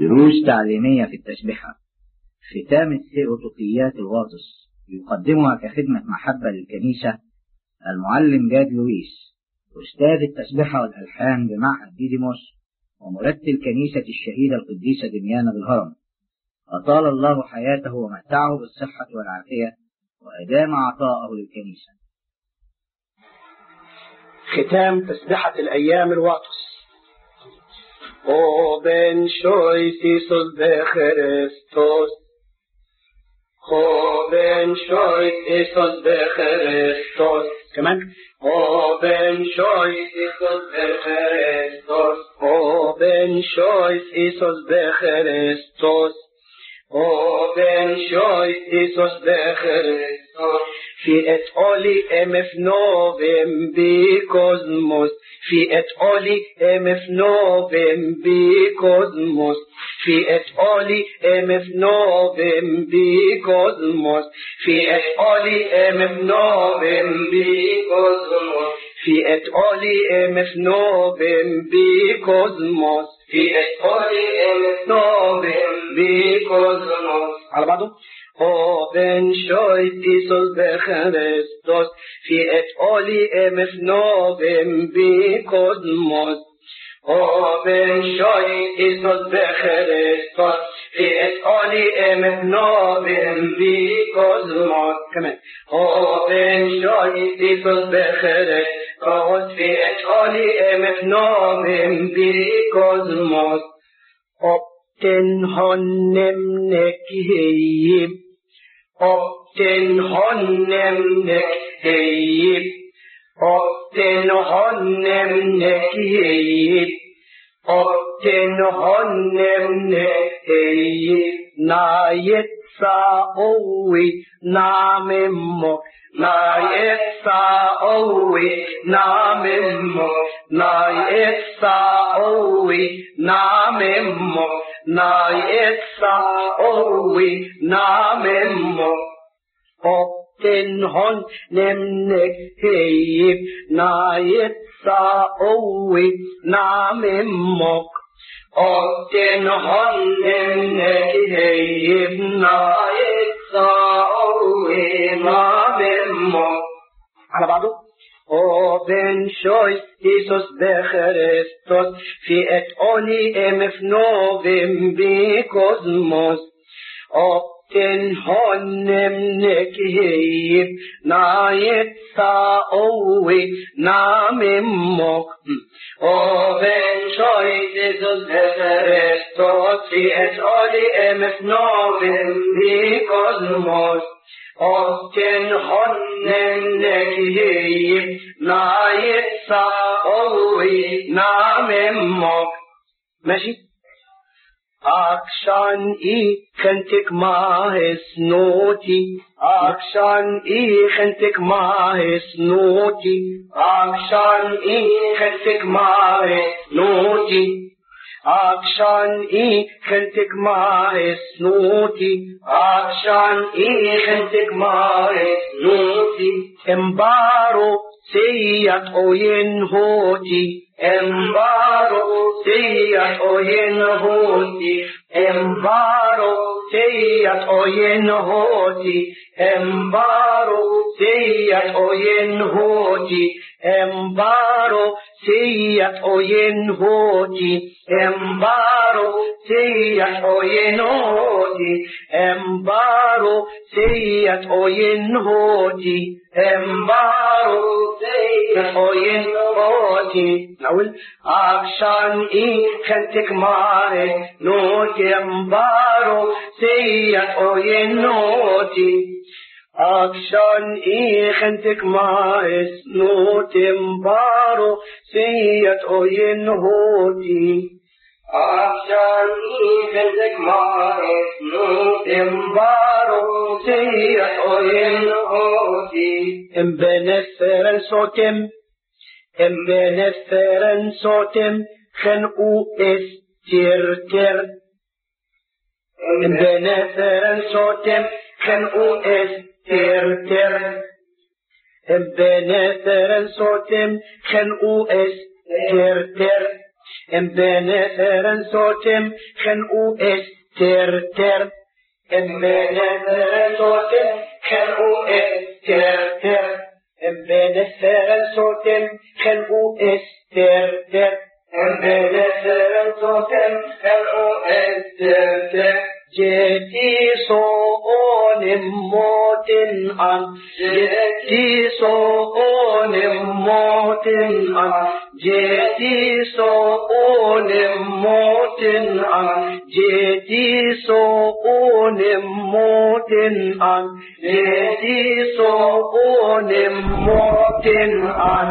دروس تعليمية في التسبحة. ختام الثيوتوقيات الغاطس يقدمها كخدمة محبة للكنيسة المعلم جاد لويس، أستاذ التسبحة والألحان بمعهد ديديموس ومرتل كنيسة الشهيدة القديسة دميانة بالهرم، أطال الله حياته ومتعه بالصحة والعافية وأدام عطاءه للكنيسة. ختام تسبحة الأيام الواطس. O ben shois Isus de Christos, O ben shois Isus de Christos. كمان O ben shois Isus de Christos, O ben shois Isus de Christos, O ben shois Isus de Christos. في اتقالي امفنوبم بكوزموس، في اتقالي امفنوبم بكوزموس، في اتقالي امفنوبم بكوزموس، في اتقالي امفنوبم بكوزموس، في اتقالي امفنوبم بكوزموس، في اتقالي امفنوبم بكوزموس. على بعضه. O ben shois Isus de Christos, fi et oli emfnobem bicosmos. O ben shois Isus de Christos, fi et oli emfnobem bicosmos. كمان O ben shois Isus de Christos, fi et oli emfnobem bicosmos. Opten honnem nekheyim, Opten honnem nekheyim, Opten honnem nekheyim, Opten honnem nekheyim. Nayet sa'owi namemmok, Nayet sa'owi namemmok, Nayet sa'owi namemmok, Nayet sa'owi namemmok. Opten honnem nekheyim, Nayet sa'owi namemmok. Opten honnem nekheyim, Nayet sa'owi namemmok. على بعضه. O ben shois Isus de Christos, fi et oli emfnovim bicosmos. Opten honnem nekheyim, Nayet sa'owi namemmok. O ben shois Isus de Christos, fi et oli emfnovim bicosmos. Opten honnem nekheyim, Nayet sa'owi namemmok. ماشي. Akshan khentik mahes noti, Akshan khentik mahes noti, Akshan khentik mahes noti, Akshan khentik mahes noti, Akshan khentik mahes noti. Embaro seyat oyen hoti, Embaro seyat oyen hoti, Embaro seyat oyen hoti, Embaro seyat oyen hoti, Embaro seyat oyen hoti, Embaro seyat oyen hoti, Embaro seyat oyen hoti, Embaro seyat oyen hoti. نقول عشان كنتك معي نوتي امبارو سيئة اوين نوتي عشان كنتك معي نوتي امبارو سيئة اوين نوتي عشان كنتك معي نوتي امبارو سيئة اوين نوتي امبنفرن صوتم امبنفرن صوتم خنقو استيرتر امبنفرن صوتم خنقو استيرتر امبنفرن صوتم خنقو استيرتر Beneferen sotem gen u es ter. Beneferen sotem gen u es ter. Beneferen sotem gen u es ter. Beneferen sotem gen u es ter. Jeti so onim motin an. Jeti so onim motin an. Jeti so onim motin an. Jeti so onim motin an. Jeti so onim motin an.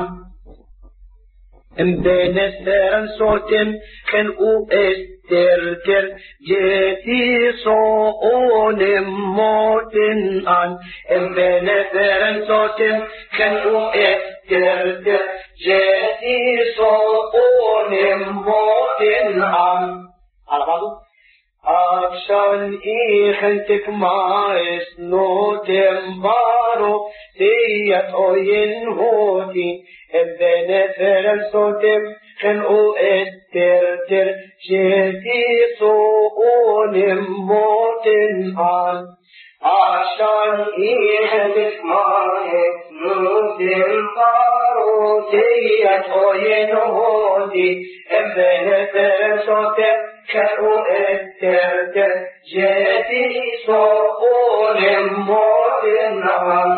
Beneferen sotem gen u es ter. Jeti so onim motin an. Beneferen sotem gen u es ter. Jeti so onim motin an. على بعضه. عشان خنتك ما اسنوتم بارو تيات اوين هوتي بنفرن صوتم خنقو اتر جيتي سوء موتن عن عشان خنتك ما اسنوتم بارو تيات اوين هوتي بنفرن صوتم خنقو اتر جيتي سوء موتن عن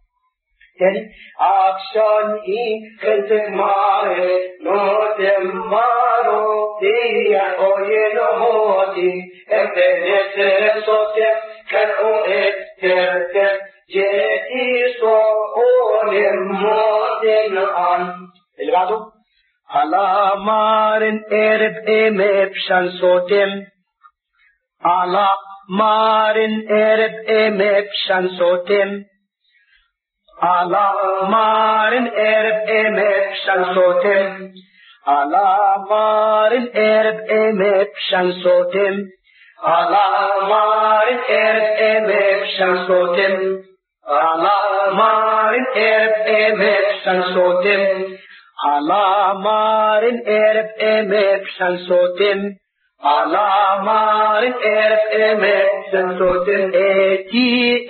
عشان خلتك معي نوتم بارو ديا اوين هوتي ابنت صوتك خنقو اتر جيتي سوء موتن عن اللي بعده على مارن ارب امبشان صوتم على مارن ارب امبشان صوتم على مارن ارب امبشان صوتم على مارن ارب امبشان صوتم على مارن ارب امبشان صوتم على مارن ارب امبشان صوتم على مارن ارب امبشان صوتم على مارن ارب امبشان صوتم اتي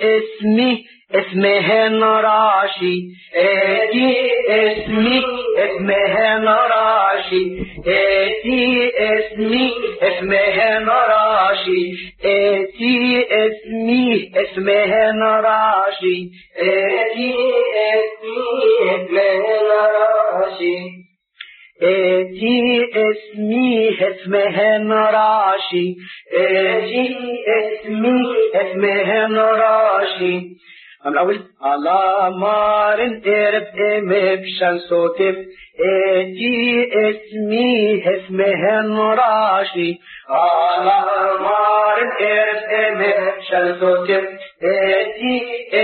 اسمهن راشي اتي اسمهن راشي اتي اسمهن راشي اتي اسمهن راشي اتي اسمهن راشي اتي اسمهن راشي اتي اسمهن راشي الأول على مارن ارب امبشان صوتم اتي اسمهن راشي على مارن ارب امبشان صوتم اتي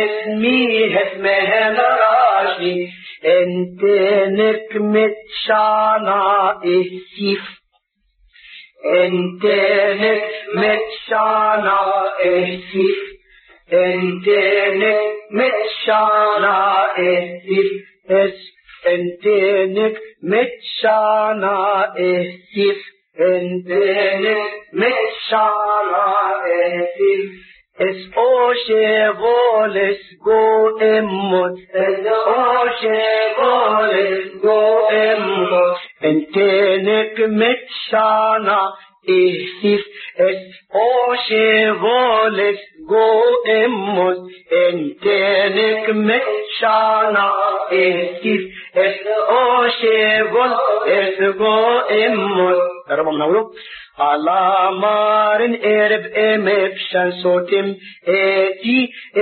اسمهن راشي انت نكمت شانا السيف انت نكمت شانا السيف انت نكمت شانا السيف انت نكمت شانا السيف انت نكمت شانا السيف اس اوشه بولس گو اموت اس اوشه بولس گو اموت انت نكمت شانا السيف اس اوشه بولس گو اموت انت نكمت شانا السيف اس اوشه بولس گو اموت ربما نقوله على مارن ارب امبشان صوتم اتي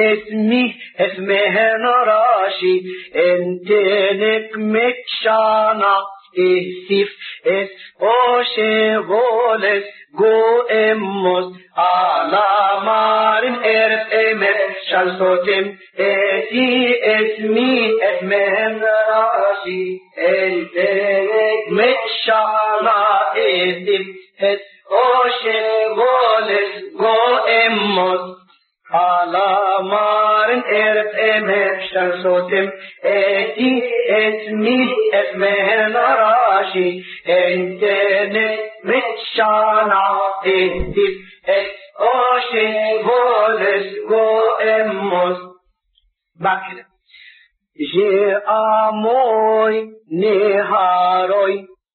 اسمهن راشي انت نكمت شانا السيف اس اوشه بولس گو اموت على مارن ارب امبشان صوتم اتي اسمهن راشي انت نكمت شانا السيف اس اوشه بولس گو اموت على مار Varen emefşar sotem eti etmi etmen araşi entene mitşana etip et oşi voles go emmos. Bak je amoy neharoy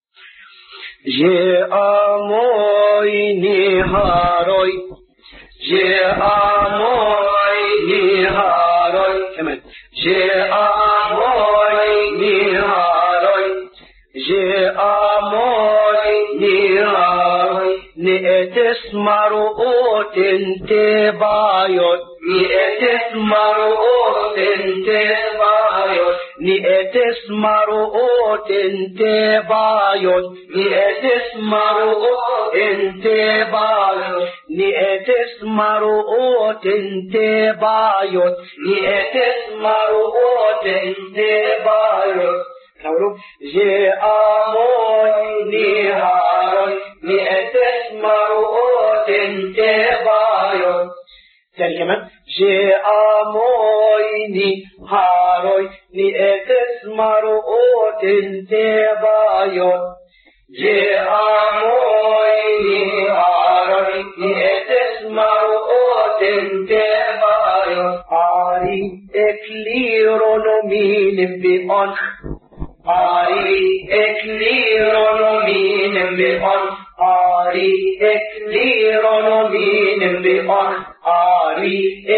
je amoy neharoy je amoy neharoy hemen je amoy neharoy je amoy neharoy ne etesmaru otentebayot ni etesmaru otentebayot ni etesmaru otentebayot ni etesmaru otentebayot ni etesmaru otentebayot ni etesmaru otentebayot Kavrum je amoy niharoy ni etesmaru otentebayot Sen hemen je amoy niharoy ni etesmaru otentebayot je amoy niharoy ni etesmaru otentebayot Ari eklironomin bi'on Ari eklironomin bi'on Ari eklironomin bi'on Ari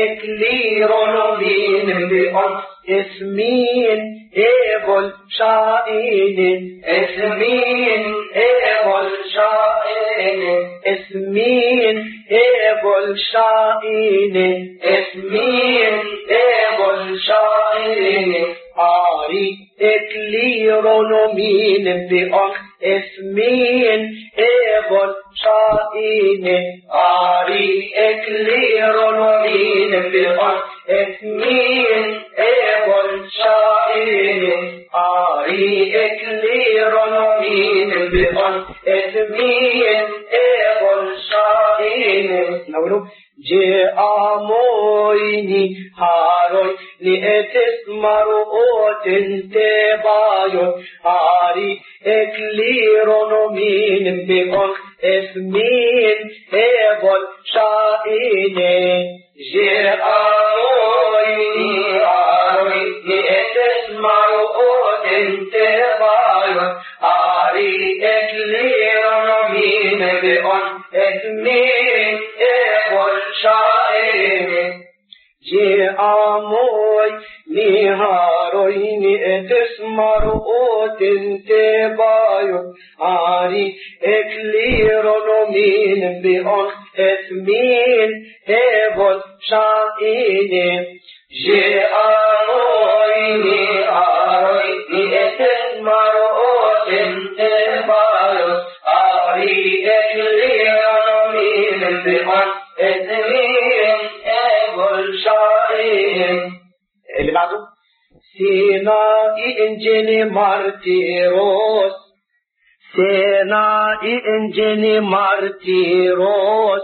eklironomin bi'on Esmin evol şainin Esmin evol şainin Esmin evol şainin Esmin evol şainin Ari eklironomin bi'on Esmin evol şainin Ari eklironomin bi'on Esmin evol şainin Ari eklironomin bi'on Esmin evol şainin Navrum je amoy niharoy ni etesmaru otentebayot Ari eklironomin bi'on Esmin evol şainin je amoy niharoy ni etesmaru otentebayot Ari eklironomin bi'on Esmin evol şainin je amoy niharoy ni etesmaru otentebayot Ari eklironomin bi'on Esmin evol şainin je amoy niharoy ni etesmaru otentebayot Ari eklironomin bi'on Esmin evol şainin Eli بعده Sinai inceni martiros Sinai inceni martiros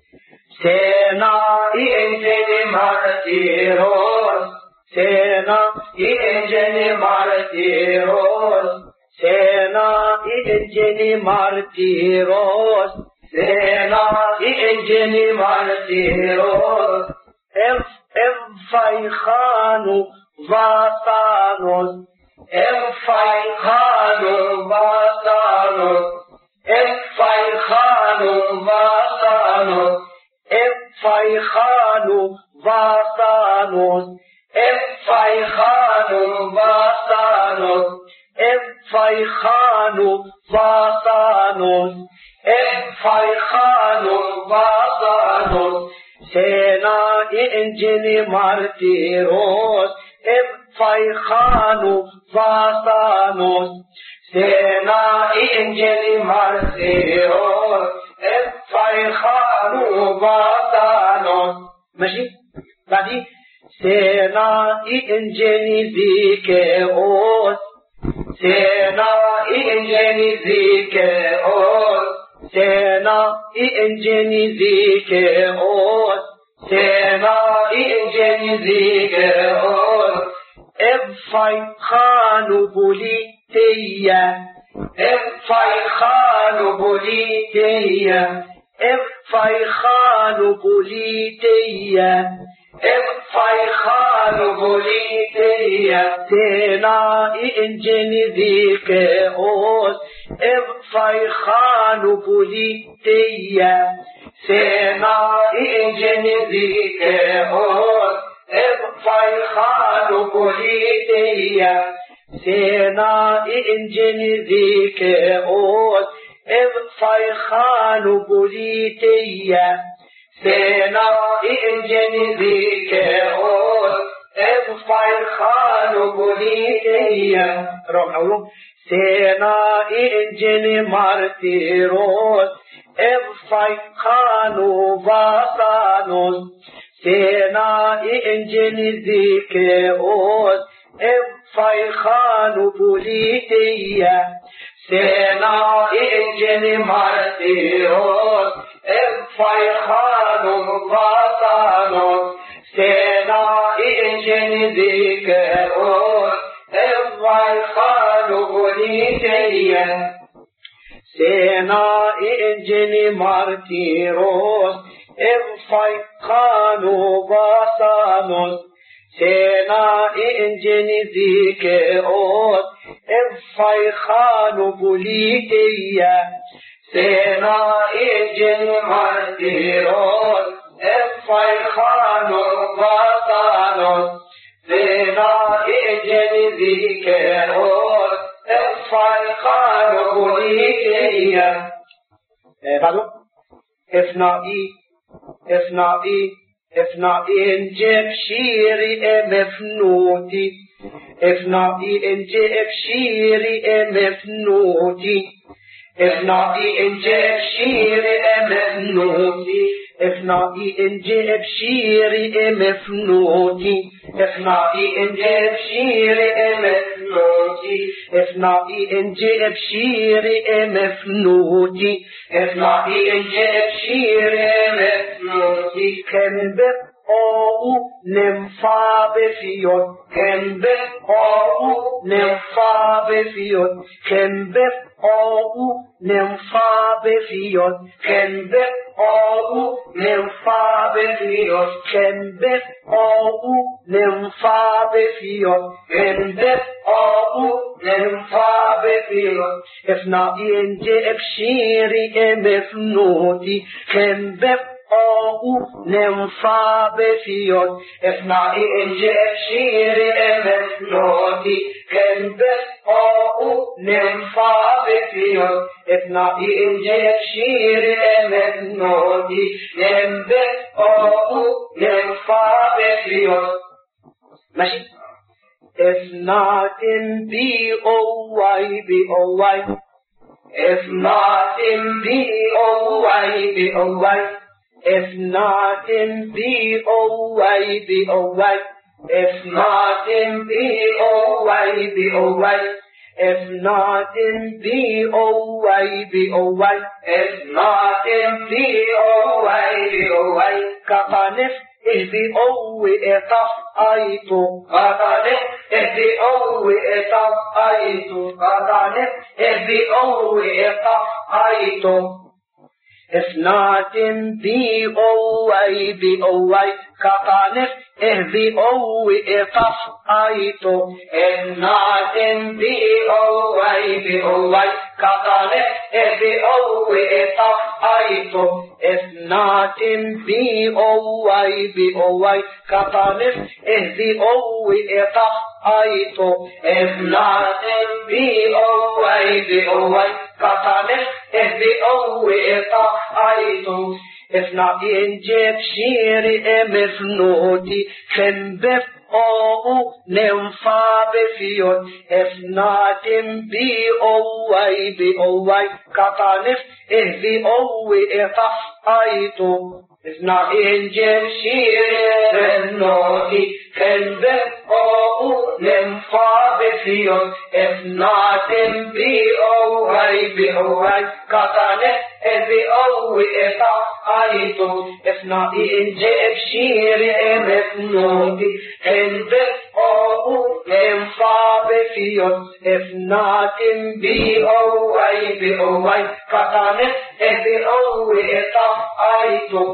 Sinai inceni martiros Sinai inceni martiros Sinai inceni martiros Sinai inceni martiros Ev faykhanu vasanos Ev faykhanu vasanos Ev faykhanu vasanos Ev faykhanu vasanos Ev faykhanu vasanos Ev faykhanu vasanos Ev faykhanu vasanos Sinai inceni martiros Ev faykhanu vasanos Sinai inceni martiros Ev faykhanu vasanos ماشي بعدين Sinai inceni zikeos Sinai inceni zikeos Sinai inceni zikeos سنائي جنزيك افاي خانو بوليتيا افاي خانو بوليتيا افاي خانو بوليتيا افاي خانو بوليتيا سنائي جنزيك افاي خانو بوليتيا سنائي جنزيك افاي خانو بوليتيا سنائي جنزيك افاي خانو بوليتيا سنائي جنزيك افاي خانو بوليتيا روح سنائي جن مارتيروس افاي خانو باسانوس سنائي جنزيك افاي خانو بوليتيا سنائي جن مارتيروس افاي خانو باسانوس سنائي جنزيك افاي خانو بوليتيا سنائي جن مارتيروس افاي خانو باسانوس سنائي جنزيك افاي خانو بوليتيا سنائي جن مارتيروس افاي خانو باسانوس سنائي جنزيك افاي خانو بوليتيا بعده افنائي انجب شيري مفنوتي افنائي انجب شيري مفنوتي افنائي انجب شيري مفنوتي افنائي انجب شيري مفنوتي افنائي انجب شيري مفنوتي افنائي انجب شيري مفنوتي افنائي انجب شيري مفنوتي كان او نمفا بفيوت كان او نمفا بفيوت كان او نمفا بفيوت كان او نمفا بفيوت كان او نمفا بفيوت كان او نمفا بفيوت افنائي انجب شيري مفنوتي كان او نمفا بفيوت افنائي انجب شيري مفنوتي كان او نمفا بفيوت افنائي انجب شيري مفنوتي كان او نمفا بفيوت ماشي افناتن بي اوواي بي اوواي افناتن بي اوواي بي اوواي If nothing be alright, be alright. If nothing be alright, be alright. If nothing be alright, be alright. If nothing be alright, be alright. Kapanif is the always a tough aito. Kapanif is the always a tough aito. Kapanif is the always a tough aito. If nothing be alright, be alright. Kapanif be always a tough aito. If nothing be alright, be alright. Kapanif be always a tough aito. If nothing be alright, be alright. Kapanif be always a tough aito. If nothing be alright, be alright. Kapanif be always a tough aito. If not injib shiri mifnoti can bef او نمفا بفيوت. If nothing be alright, be alright. Kapanif be always a tough aito. If not injib shiri mifnoti can bef O nem fabifion, if not in be away, katane, evi owi eta aitu, if not in jeb shiri emef nodi, and this O nem fabifion, if not in be away, katane, evi owi eta aitu,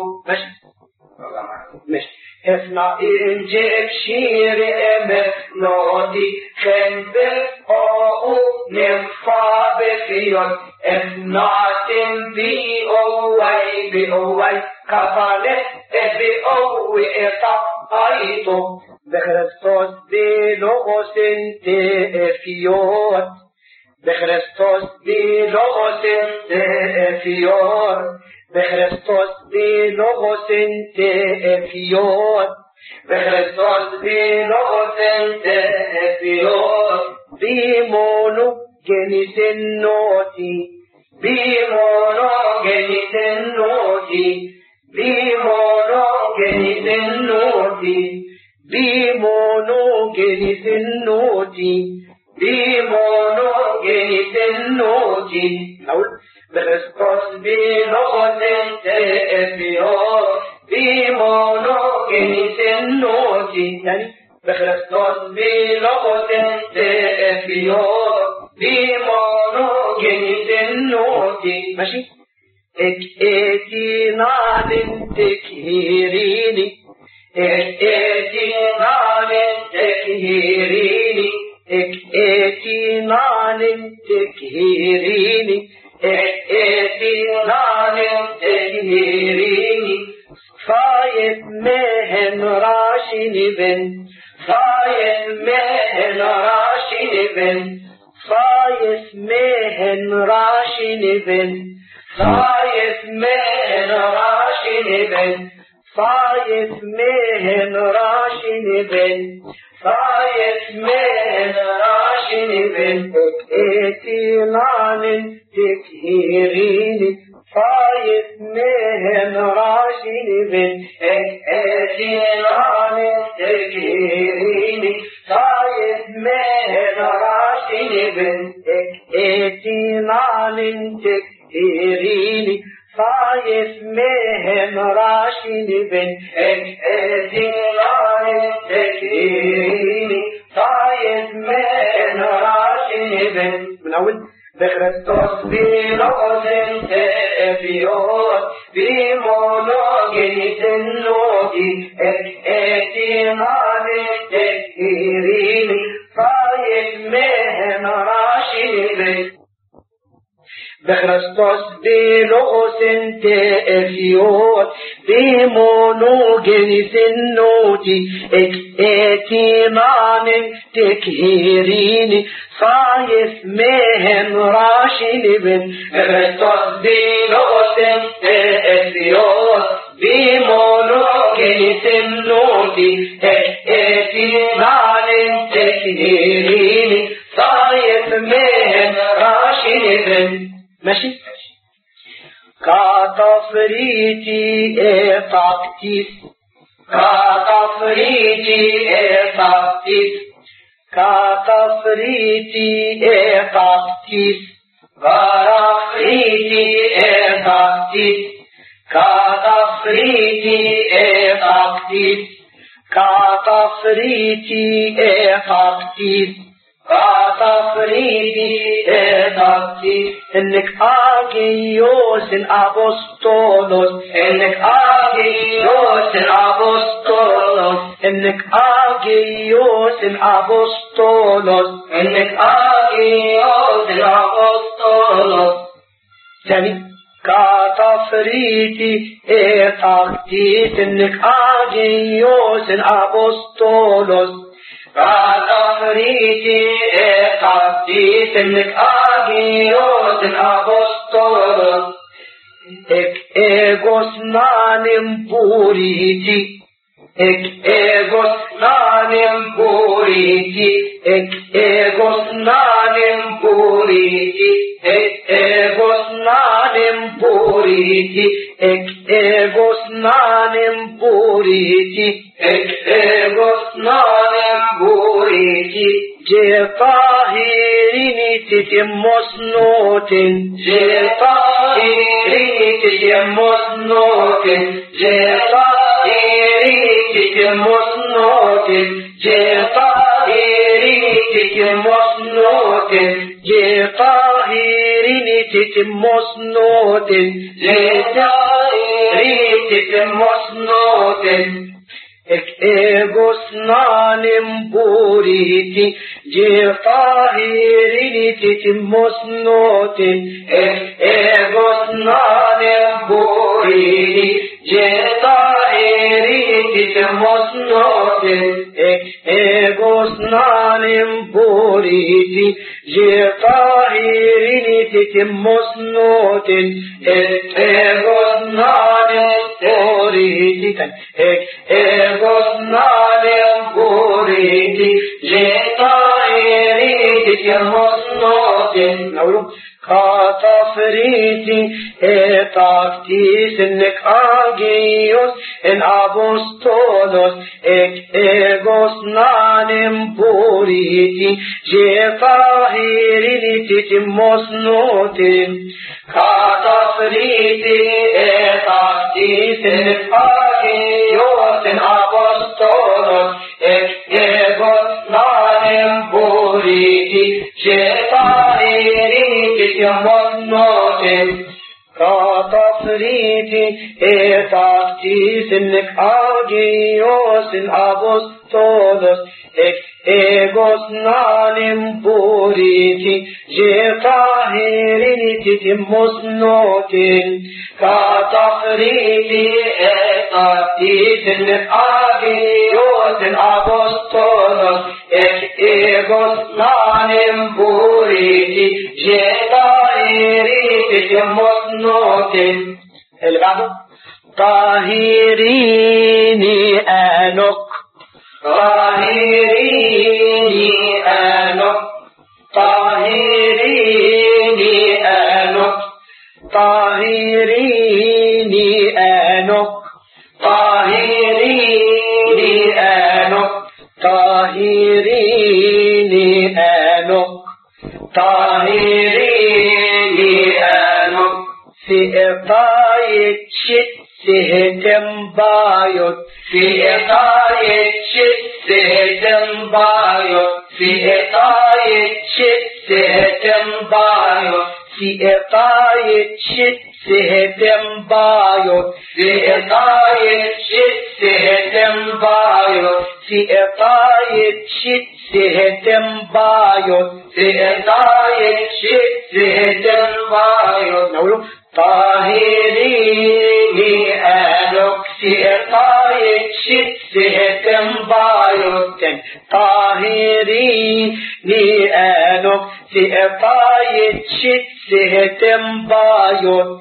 مش if not in jib shiri emef nodi chendel o nim fabifion if not in be away kafale ebi owi eta aitu bechrestos de logosinte efiot bechrestos de logosinte efiot بخريستوس دي لوغوس انت افيون بخريستوس دي لوغوس انت افيون بيمونو جنس النوتي بيمونو جنس النوتي بيمونو جنس النوتي بيمونو جنس النوتي بيمونو جنس النوتي بخريستوس بلغة تأفيون بمونو جنس النوتي بخريستوس بلغة تأفيون بمونو جنس النوتي ماشي اكئتي نعلن تكهيريني اكئتي نعلن تكهيريني اكئتي نعلن تكهيريني اكئتي نعلن تكهيريني صايف مهن راشني بن صايف مهن راشني بن صايف مهن راشني بن صايف مهن راشني بن صايف مهن راشني بن صايف مهن راشني بن اكئتي نعلن تكهيريني صايف مهن راشني بن اكئتي نعلن تكهيريني صايف مهن راشني بن اكئتي نعلن تكهيريني صايف مهن راشني بن اكئتي نعلن تكهيريني صايف مهن راشني بن من أول بخريستوس بلغة تأفيون بمونو جنس النوتي اكئتي نعلن تكهيريني صايف مهن راشني بن بخريستوس بلغة تأفيون بمونو جنس النوتي اكئتي نعلن تكهيريني صايف مهن راشني بن بخريستوس بلغة تأفيون بمونو جنس النوتي اكئتي نعلن تكهيريني صايف مهن راشني بن ماشي كاتفريتي افاكتيس كاتفريتي افاكتيس كاتفريتي افاكتيس كاتفريتي افاكتيس كاتفريتي افاكتيس كاتفريتي افاكتيس كاتفريتي افاكتيس انك اجيوس ابوستولوس انك اجيوس ابوستولوس انك اجيوس ابوستولوس انك اجيوس ابوستولوس ثاني كاتفريتي افاكتيس انك اجيوس ابوستولوس كاتفريتي افاكتيس انك اجيوس ابوستولوس اك ايغوس نانم بوريتي اك ايغوس نانم بوريتي اك ايغوس نانم بوريتي اك ايغوس نانم بوريتي اك ايغوس نانم بوريتي اك ايغوس نانم بوريتي طاهريتي جي طاهريني تتم صنوت جي طاهريني تتم صنوت جي طاهريني تتم صنوت جي طاهريني تتم صنوت جي طاهريني تتم صنوت جي طاهريني تتم صنوت ايغوس نانم بوريتي جي طاهريني تتم صنوت ايغوس نانم بوريتي جي طاهريني تتم صنوت ايغوس نانم بوريتي جي طاهريني تتم صنوت ايغوس نانم بوريتي Gosnanem buriti, jetairiti kemosnotin. Katafriti etaktis nek agios en apostolos egosnanem buriti, jetairiti kemosnotin. Katafriti etaktis nek agios en apostolos egosnanem buriti, jetairiti kemosnotin. Katafriti etaktis nek agios en apostolos egosnanem buriti, jetairiti kemosnotin. Katafriti etaktis nek agios en apostolos egosnanem buriti, jetairiti kemosnotin. اللي بعده طاهريني أنك طاهريني أنك طاهريني أنك طاهريني أنك طاهريني أنك طاهريني أنك طاهريني أنك في إطاية شت سهتم بايوت في إطاية شت سهتم بايوت في إطاية شت سهتم بايوت في إطاية شت سهتم بايوت في إطاية شت سهتم بايوت في إطاية شت سهتم بايوت في إطاية شت سهتم بايوت نقوله طاهريني أنك في إطاية شت سهتم بايوت طاهريني أنك في إطاية شت سهتم بايوت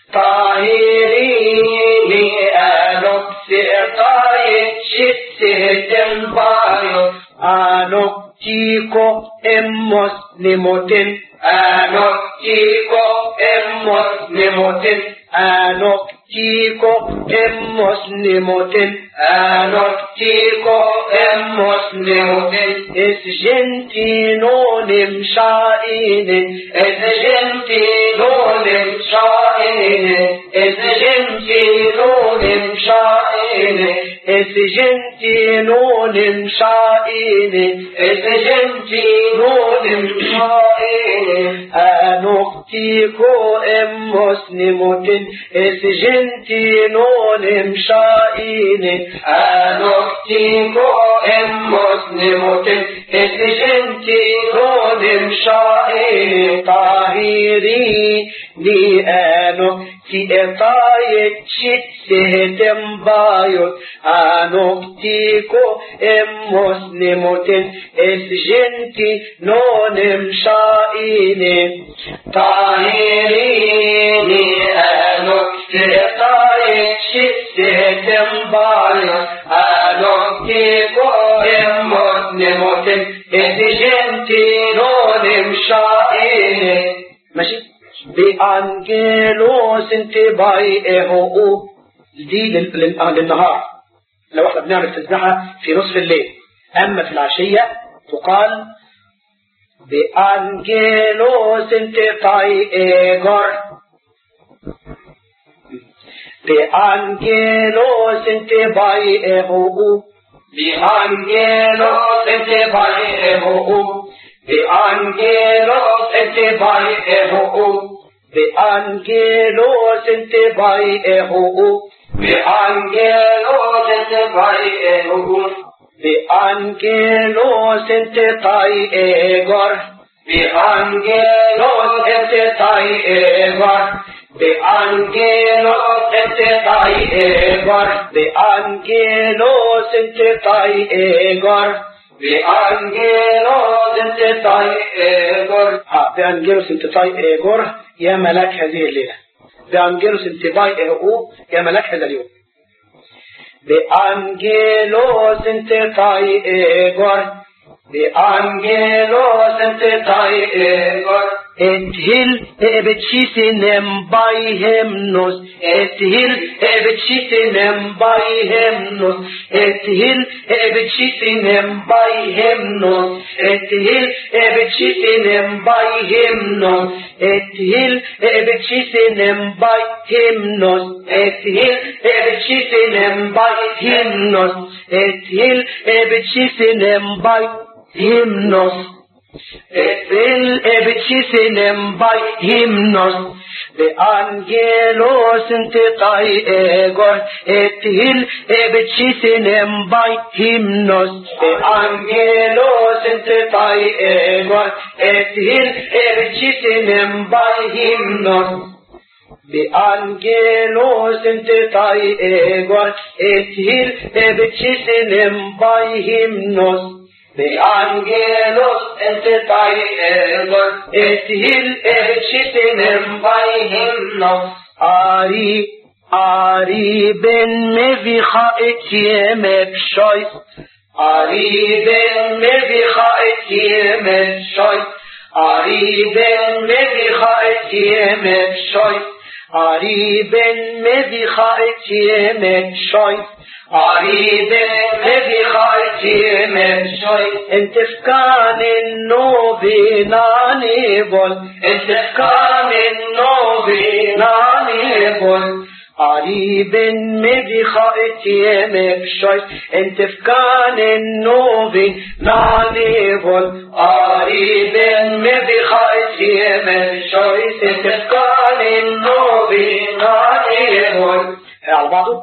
طاهريني أنك في إطاية شت سهتم بايوت أنك تيكو إموس نموتن أنك تيكو إموس نموتن أنك تيكو إموس نموتن أنك تيكو إموس نموتن إس جنتينو نمشائين إس جنتينو نمشائين إس جنتينو نمشائين إس جنتينو نمشائين إس جنتينو نمشائين أنك تيكو إموس نموتن إس جنتينو نمشائين أنك تيكو إموس نموتن إس جنتينو نمشائين طاهريني أنك في إطاية شت سهتم بايوت أنك تيكو إموس نموتن إس جنتينو نمشائين طاهريني أنك في إطاية شت سهتم بايوت أنك تيكو إموس نموتن إس جنتينو نمشائين. ماشي بأنجيلوس انتباي اهو دي للنهار لو احنا بنعمل تسبيحة في نصف الليل. اما في العشية تقال بأنجيلوس انتطاي إيغور بأنجيلوس انتباي إيغو بأنجيلوس انتباي إيغو بأنجيلوس انتباي إيغو بأنجيلوس انتباي إيغو بأنجيلوس انتباي إيغو بأنجيلوس انتطاي إيغور بأنجيلوس انتطاي إيغور بأنجيلوس انتطاي إيغور بأنجيلوس انتطاي إيغور بأنجيلوس انتطاي إيغور بأنجيلوس انتطاي إيغور يا ملاك هذه الليلة بأنجيلوس انتطاي إيغور يا ملاك هذا اليوم بأنجيلوس انتطاي إيغور بأنجيلوس انتطاي إيغور اتهل ابتشيسنم باي همنوس اتهل ابتشيسنم باي همنوس اتهل ابتشيسنم باي همنوس اتهل ابتشيسنم باي همنوس اتهل ابتشيسنم باي همنوس اتهل ابتشيسنم باي همنوس اتهل ابتشيسنم باي همنوس اتهل ابتشيسنم باي همنوس بأنجيلوس انتطاي إيغور اتهل ابتشيسنم باي همنوس بأنجيلوس انتطاي إيغور اتهل ابتشيسنم باي همنوس بأنجيلوس انتطاي إيغور اتهل ابتشيسنم باي همنوس بأنجيلوس انتطاي إيغور اتهل ابتشيسنم باي همنوس آري بن مفيخا اتيمك شويس آري بن مفيخا اتيمك شويس آري بن مفيخا اتيمك شويس آري بن مفيخا اتيمك شويس آري بن مفيخا اتيمك شويس انت فكان النوبي ناني بول انت فكان النوبي ناني بول آري بن مفيخا اتيمك شويس انت فكان النوبي ناني بول آري بن مفيخا اتيمك شويس انت فكان النوبي ناني بول على بعضه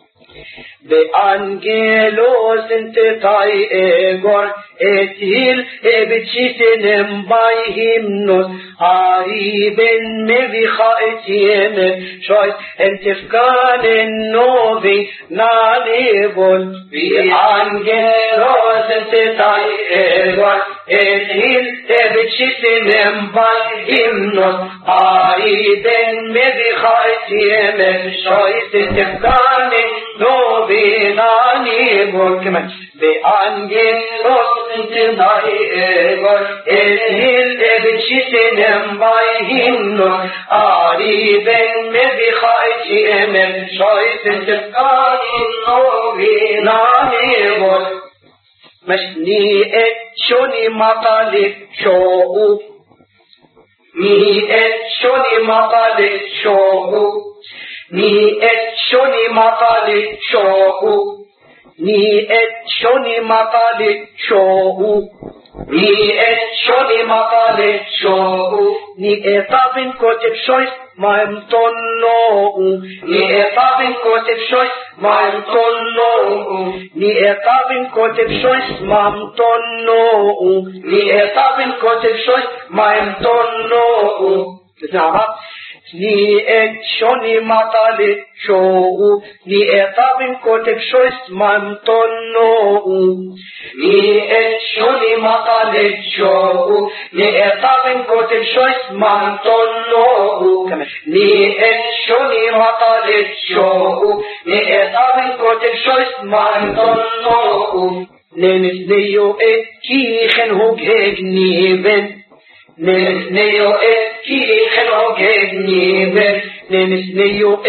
بأنجيلوس انتطاي إيغور اتهل ابتشيسنم باي همنوس آري بن مفيخا اتيمك شويس انت فكان النوبي ناني بول بأنجيلوس انتطاي إيغور اتهل ابتشيسنم باي همنوس آري بن مفيخا اتيمك شويس انت فكان النوبي ناني بول كمان بأنجيلوس انتطاي إيغور اتهل ابتشيسنم باي همنوس آري بن مفيخا اتيمك شويس انت فكان النوبي ناني بول مشني اتشوني مقالك شوء مي اتشوني مقالك شوء مي اتشوني مقالك شوء مي اتشوني مقالك شوء مي اتشوني مقالك شوء ني اتابن كتب شويس ما امتنو ني اتابن كتب شويس ما امتنو ني اتابن كتب شويس ما امتنو ني اتابن كتب شويس ما امتنو تسمع ني اتشوني مقالك شوء ني اتابن كتب شويس ما امتنو ني اتشوني مقالك شوء ني اتابن كتب شويس ما امتنو ني اتشوني مقالك شوء ني اتابن كتب شويس ما امتنو ننسنيو اتكيخن هوجهجني بن ننسنيو اتكيخن هوجهجني بن ننسنيو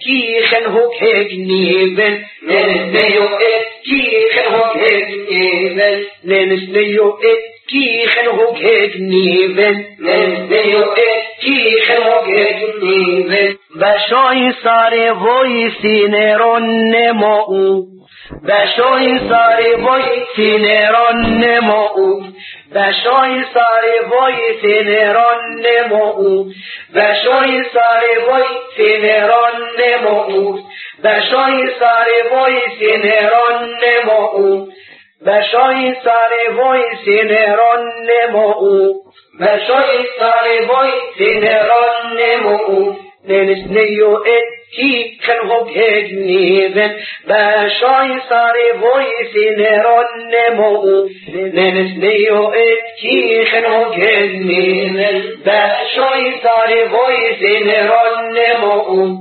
kiechen hok hegneven, nenesneyo et kiechen hok hegneven, nenesneyo et kiechen hok hegneven, nenesneyo et kiechen hok hegneven. Bashoy sare voy sineron nemo, bashoy sare voy sineron nemo, bashoy sare voy sineron nemo, bashoy sare voy sineron nemo, bashoy sare voy sineron nemo, bashoy sare voy sineron nemo, bashoy sare voy sineron nemo. Nenesneyo et kiechen hok hegneven, bashoy sare voy sineron nemo, nenesneyo et kiechen hok hegneven, bashoy sare voy sineron nemo.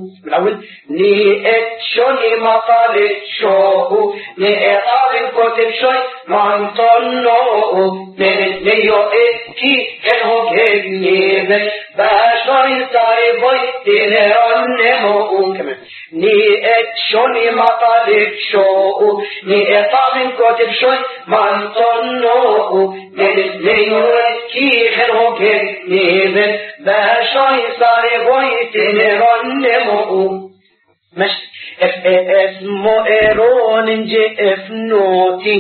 ni et shoni maqalit shohu, ni eqabin kotim shoy mantonno, nenesneyo et kiechen hok hegneven, bashoy sare voy sineron nemo. ni et shoni maqalit shohu, ni eqabin kotim shoy mantonno, nenesneyo et kiechen hok hegneven, bashoy sare voy sineron nemo. مش اسمه ايرون انجي افنوتي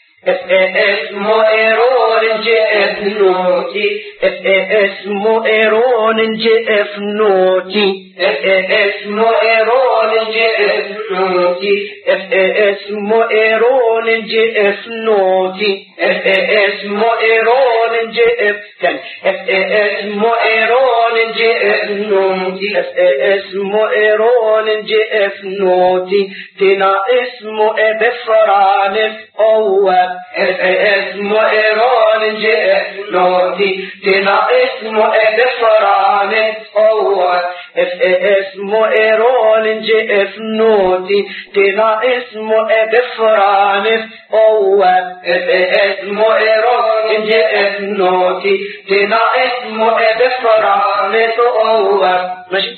اسمه ايرون انجي افنوتي اسمه ايرون انجي افنوتي اسمه ايرون انجي افنوتي اسمه ايرون انجي افنوتي اسمه ايرون انجي افكن اسمه ايرون انجي افنوتي اسمه ايرون انجي افنوتي تنا اسمه ابفرانس اوه اسمه ايرون انجي افنوتي تنا اسمه ابفرانس اوه اسمه ايرون انجي افنوتي تنا اسمه ابفرانس اوه اسمه ايرون انجي افنوتي تنا اسمه ابفرانس اوه ماشي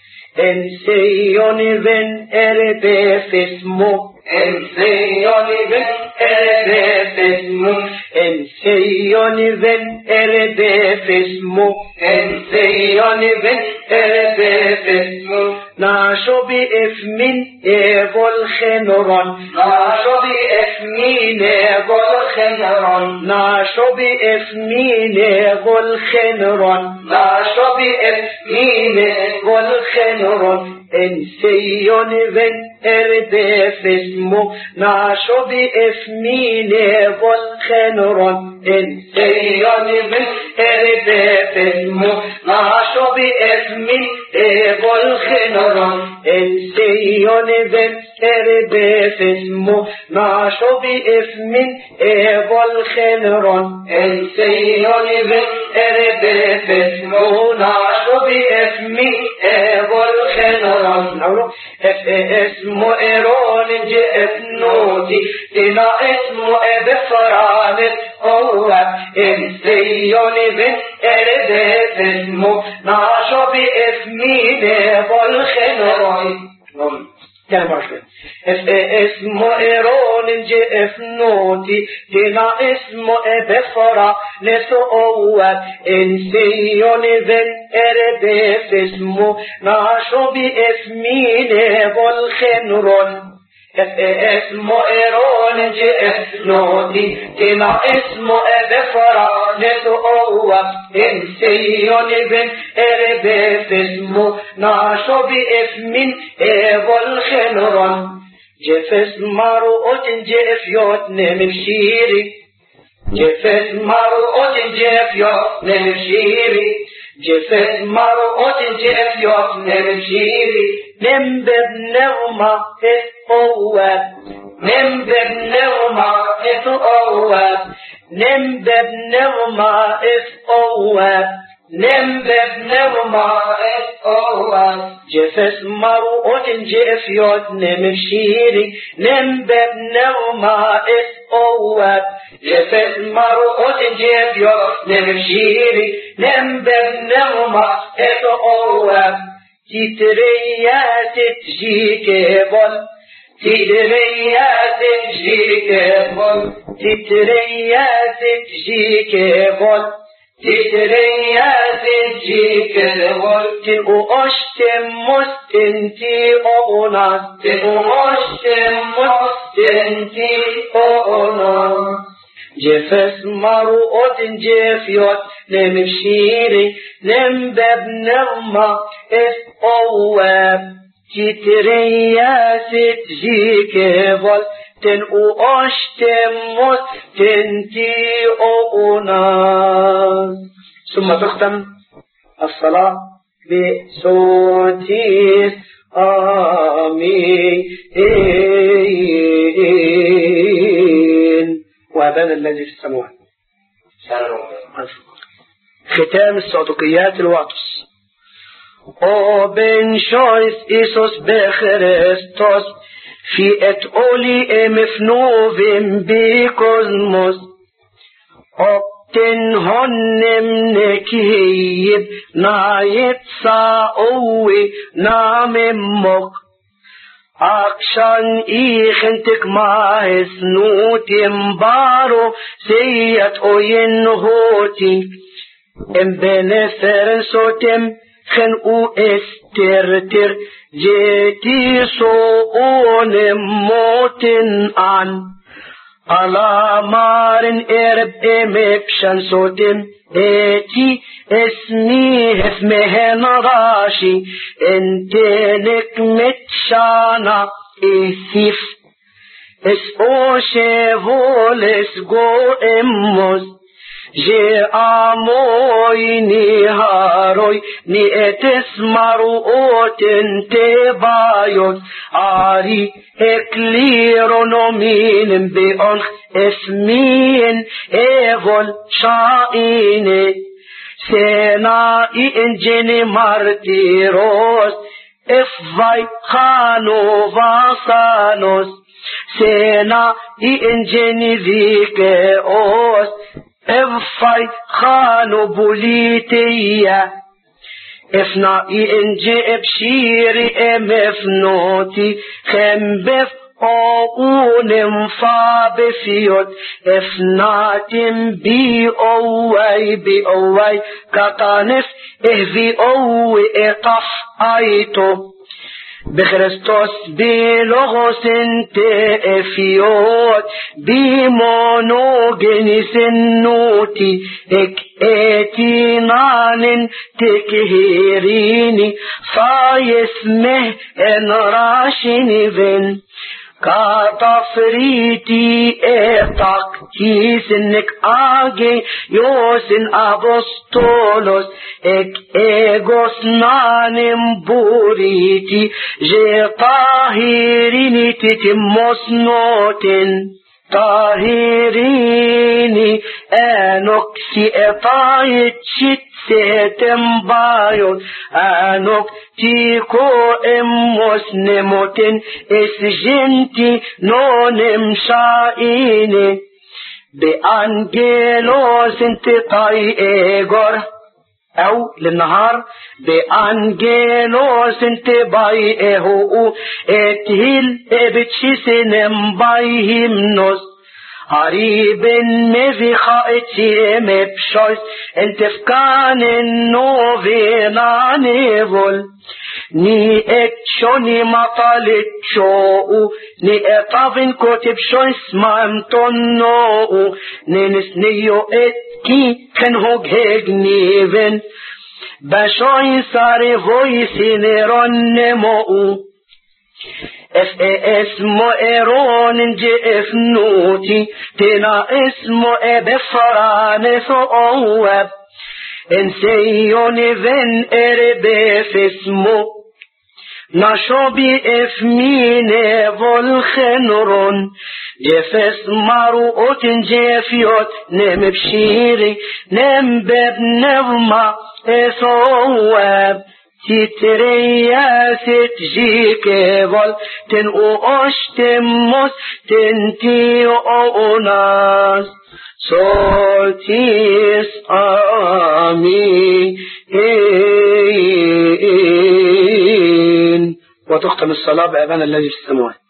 انسيوني بن اربف اسمه انسيوني بن اربف اسمه انسيوني بن اربف اسمه انسيوني بن اربف اسمه ناشو بإفمين ايغول خنران ناشو بإفمين ايغول خنران ناشو بإفمين ايغول خنران ناشو بإفمين ايغول خنران انسيوني بن اربف اسمه ناشو بإفمين ايغول خنران انسيوني بن اربف اسمه ناشو بإفمين ايغول خنران انسيوني بن اربف اسمه ناشو بإفمين ايغول خنران انسيوني بن اربف اسمه ناشو بإفمين ايغول خنران اسمه ايرون انجي افنوتي تنا اسمه ابفرانس اوه انسيوني بن اربف اسمه ناشو بإفمين ايغول خنران اسمه ايرون انجي افنوتي تنا اسمه ابفرانس اوه انسيوني بن اربف اسمه ناشو بإفمين ايغول خنران اسمه ايرون انجي افنوتي تنا اسمه ابفرانس اوه انسيوني بن اربف اسمه ناشو بإفمين ايغول خنران جفس مروت جف يوت نمشيري جفس مروت جف يوت نمشيري جفس مروت جف يوت نمشيري نمبب نغمة اوه نمبب نغمة اوه نمبب نغمة اوه نمبب نغمة اوه جفس مروت جف يوت نمشيري نمبب نغمة اوه جفس مروت جف يوت نمشيري نمبب نغمة اوه تتريات تجيك بول تتريات تجيك بول تتريات تجيك بول تتريات تجيك بول تنقشتم مستنتي أوناس تنقشتم مستنتي أوناس جفس مروء جفيوت نمشيري نمبب نغمة اسقواب تترياس تجيك بول تنقوش تموت تنتي أوناس. ثم تختم الصلاة بصوتيس آمين. وأبانا الذي في السماوات. ختام الصدقيات الواطس. أوبن شويس إيسوس بخريستوس في أتقولي مفنوفين بكوزموس أبتن هنم نكيب نايت ساوي نام مك أكشان إيخنتك ما سنوتي مبارو سيات أوين هوتي إم بنفرن سوتم خنقو استرتر جيتي سوون موتن عن على مارن إرب إمكشن سوتم إتي اسمي هفمهن راشي انتنك متشانا إثيف اسقو شيفولس جو إموز جي آموي نهاروي نئتس مروؤتن تبايوت آري اكليرونومين بأنخ اسمين ايفول شائني سينائي انجيني مارتيروس افاي خانو فاسانوس سينائي انجيني ذيكيوس افاي خانو بوليتيا افنائي انجي بشيري امفنوتي خمبف أون فابفيوت افناتم بي أوي كتانف اهفي أوي اقف ايتو بخريستوس بلغوس انت افيوت بمونوجينيس النوتي اك اتينان تكهيريني فايسمه انراشيني فين كاتفريتي اتاك كيسنك آجي يوسن أبوستولوس اك ايغوس نانم بوريتي جي طاهريني تتموس نوتن طاهريني انوك سي اطايت شت سيتم بايوت انوك تيكو اموس نموتن اسجنتي نونم شائيني بانجيلوس انت طاي ايغور او للنهار بانجيلوس انت باي اهو اتهيل ابتشيسنم باي همنوس قريبن مذي خائتي مبشويس انت فكان النوفينا نيفول ني اكشوني مطالت شوء ني اطافن كتب شويس مامتونو ني نسنيو اتكي كنهوك هيك نيفن بشوي ساري فويسي نيرون اسمو ايرون جي افنوتي تنا اسمو بفرانس اواب انسيوني فين اربف اسمو نشوبي افميني فولخنرون جفس مروؤت جفيوت نم بشيري نم باب نظمة اسواب تترياس تجيك فول تنقوش تموس تنتي أوناس صوتيس آمين وتختم الصلاة بأبانا الذي في السماوات.